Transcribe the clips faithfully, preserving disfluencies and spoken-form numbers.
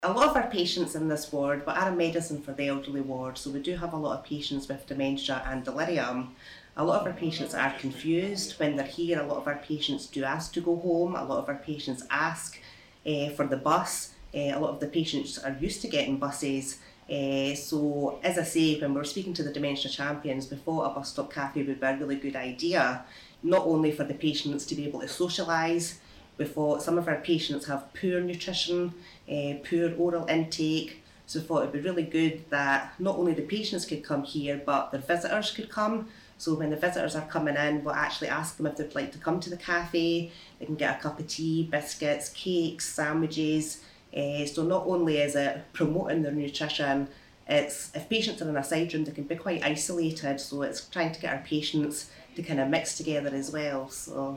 A lot of our patients in this ward, we are a medicine for the elderly ward, so we do have a lot of patients with dementia and delirium. A lot of our patients are confused when they're here. A lot of our patients do ask to go home. A lot of our patients ask uh, for the bus. Uh, a lot of the patients are used to getting buses. Uh, so, as I say, when we were speaking to the Dementia Champions, we thought a bus stop cafe would be a really good idea, not only for the patients to be able to socialise. We thought some of our patients have poor nutrition, uh, poor oral intake, so we thought it would be really good that not only the patients could come here, but their visitors could come. So when the visitors are coming in, we'll actually ask them if they'd like to come to the cafe. They can get a cup of tea, biscuits, cakes, sandwiches. Uh, so not only is it promoting their nutrition, it's if patients are in a side room, they can be quite isolated. So it's trying to get our patients to kind of mix together as well. So,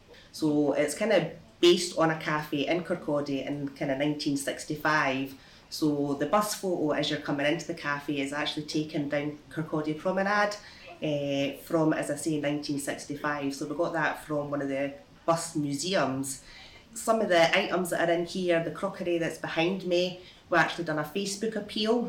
so it's kind of based on a cafe in Kirkcaldy in kind of nineteen sixty-five. So the bus photo as you're coming into the cafe is actually taken down Kirkcaldy Promenade. Uh, from, as I say, nineteen sixty-five. So we got that from one of the bus museums. Some of the items that are in here, the crockery that's behind me, we actually done a Facebook appeal.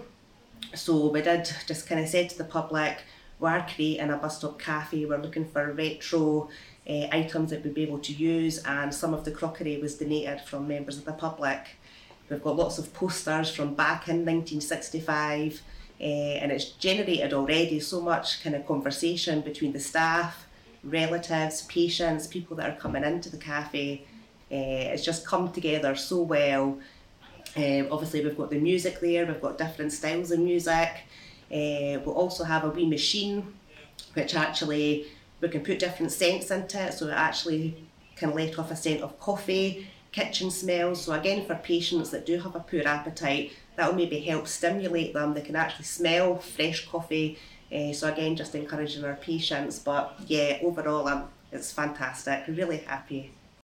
So we did just kind of said to the public, we are creating a bus stop cafe, we're looking for retro uh, items that we'd be able to use, and some of the crockery was donated from members of the public. We've got lots of posters from back in nineteen sixty-five. Uh, and it's generated already so much kind of conversation between the staff, relatives, patients, people that are coming into the cafe. Uh, it's just come together so well. Uh, obviously we've got the music there, we've got different styles of music. Uh, we'll also have a wee machine which actually we can put different scents into it, so it actually can let off a scent of coffee, kitchen smells. So again, for patients that do have a poor appetite, that will maybe help stimulate them. They can actually smell fresh coffee. Uh, so again, just encouraging our patients. But yeah, overall, um, it's fantastic. Really happy.